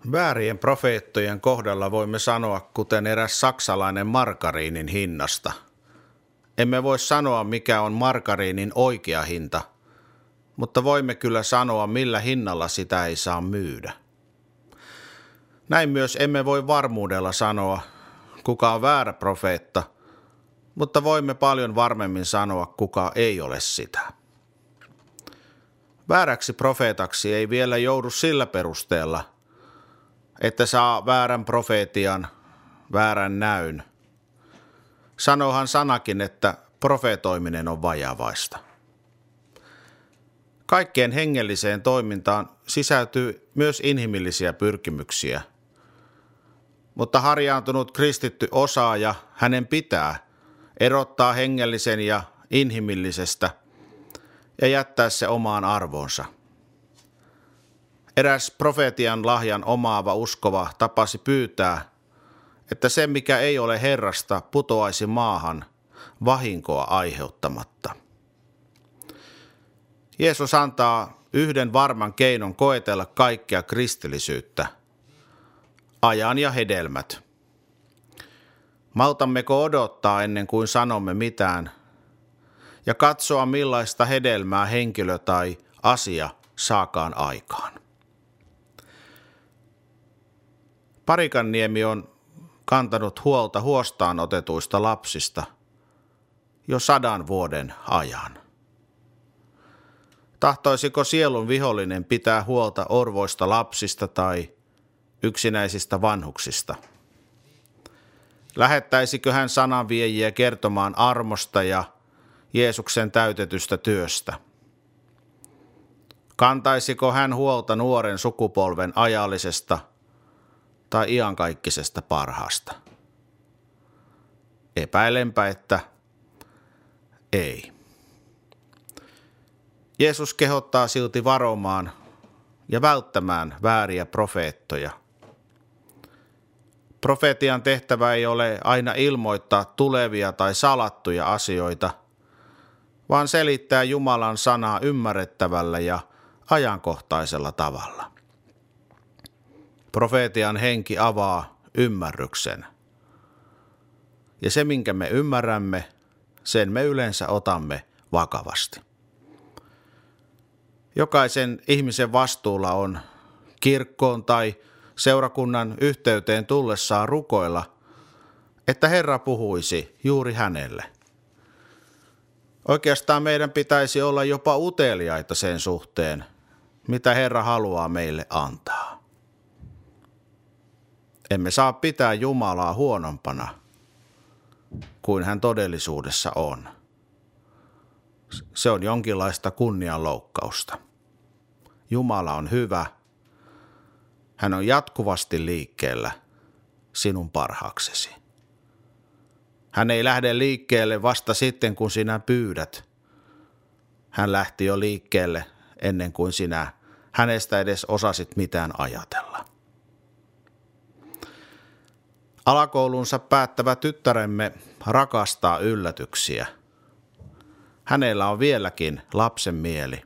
Väärien profeettojen kohdalla voimme sanoa, kuten eräs saksalainen margariinin hinnasta. Emme voi sanoa, mikä on margariinin oikea hinta, mutta voimme kyllä sanoa, millä hinnalla sitä ei saa myydä. Näin myös emme voi varmuudella sanoa, kuka on väärä profeetta, mutta voimme paljon varmemmin sanoa, kuka ei ole sitä. Vääräksi profeetaksi ei vielä joudu sillä perusteella, että saa väärän profeetian, väärän näyn. Sanoohan sanakin, että profeetoiminen on vajavaista. Kaikkeen hengelliseen toimintaan sisältyy myös inhimillisiä pyrkimyksiä, mutta harjaantunut kristitty osaa ja hänen pitää erottaa hengellisen ja inhimillisestä ja jättää se omaan arvoonsa. Eräs profeetian lahjan omaava uskova tapasi pyytää, että se mikä ei ole Herrasta putoaisi maahan vahinkoa aiheuttamatta. Jeesus antaa yhden varman keinon koetella kaikkea kristillisyyttä, ajan ja hedelmät. Maltammeko odottaa ennen kuin sanomme mitään ja katsoa millaista hedelmää henkilö tai asia saakaan aikaan? Parikanniemi on kantanut huolta huostaan otetuista lapsista jo 100 vuoden ajan. Tahtoisiko sielun vihollinen pitää huolta orvoista lapsista tai yksinäisistä vanhuksista? Lähettäisikö hän sananviejiä kertomaan armosta ja Jeesuksen täytetystä työstä? Kantaisiko hän huolta nuoren sukupolven ajallisesta tai iankaikkisesta parhaasta? Epäilenpä, että ei. Jeesus kehottaa silti varomaan ja välttämään vääriä profeettoja. Profeetian tehtävä ei ole aina ilmoittaa tulevia tai salattuja asioita, vaan selittää Jumalan sanaa ymmärrettävällä ja ajankohtaisella tavalla. Profeetian henki avaa ymmärryksen. Ja se, minkä me ymmärrämme, sen me yleensä otamme vakavasti. Jokaisen ihmisen vastuulla on kirkkoon tai seurakunnan yhteyteen tullessaan rukoilla, että Herra puhuisi juuri hänelle. Oikeastaan meidän pitäisi olla jopa uteliaita sen suhteen, mitä Herra haluaa meille antaa. Emme saa pitää Jumalaa huonompana kuin hän todellisuudessa on. Se on jonkinlaista kunnianloukkausta. Jumala on hyvä. Hän on jatkuvasti liikkeellä sinun parhaaksesi. Hän ei lähde liikkeelle vasta sitten, kun sinä pyydät. Hän lähti jo liikkeelle ennen kuin sinä hänestä edes osasit mitään ajatella. Alakoulunsa päättävä tyttäremme rakastaa yllätyksiä. Hänellä on vieläkin lapsen mieli.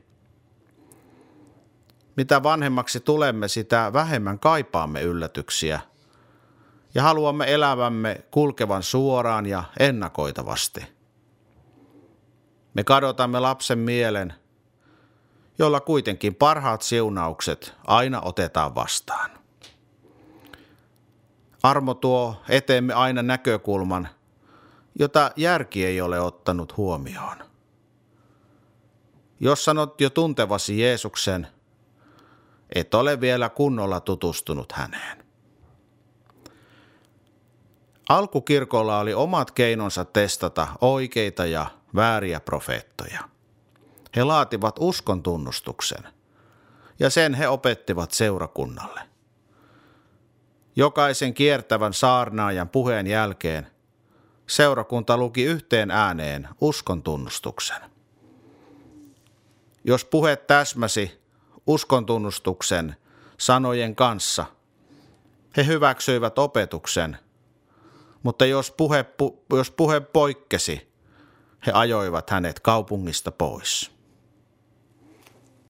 Mitä vanhemmaksi tulemme, sitä vähemmän kaipaamme yllätyksiä ja haluamme elämämme kulkevan suoraan ja ennakoitavasti. Me kadotamme lapsen mielen, jolla kuitenkin parhaat siunaukset aina otetaan vastaan. Armo tuo eteemme aina näkökulman, jota järki ei ole ottanut huomioon. Jos sanot jo tuntevasi Jeesuksen, et ole vielä kunnolla tutustunut häneen. Alkukirkolla oli omat keinonsa testata oikeita ja vääriä profeettoja. He laativat uskon tunnustuksen, ja sen he opettivat seurakunnalle. Jokaisen kiertävän saarnaajan puheen jälkeen seurakunta luki yhteen ääneen uskon tunnustuksen. Jos puhe täsmäsi uskontunnustuksen sanojen kanssa, he hyväksyivät opetuksen, mutta jos puhe poikkesi, he ajoivat hänet kaupungista pois.